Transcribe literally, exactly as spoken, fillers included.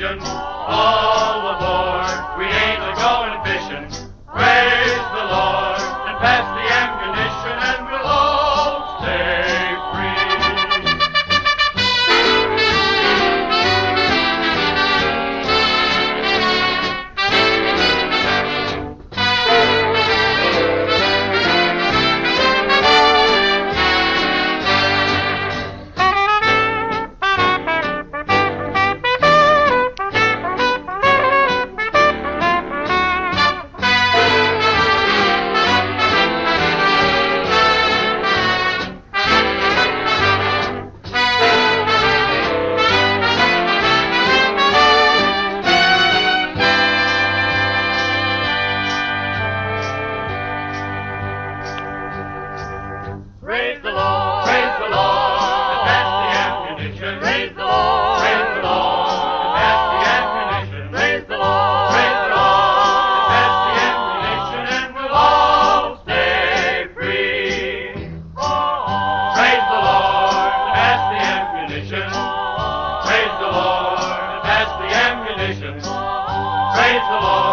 ammunition. All aboard, we ain't a-going fishing. Praise the Lord, and pass the ammunition, and we'll all stay free. Praise the Lord, praise the Lord, and pass the ammunition. Praise the Lord, praise the Lord, and pass the ammunition. Praise the Lord, praise the Lord, and pass the ammunition, and we'll all stay free. Praise the Lord, and pass the ammunition. Praise the Lord, and pass the ammunition. Praise the Lord.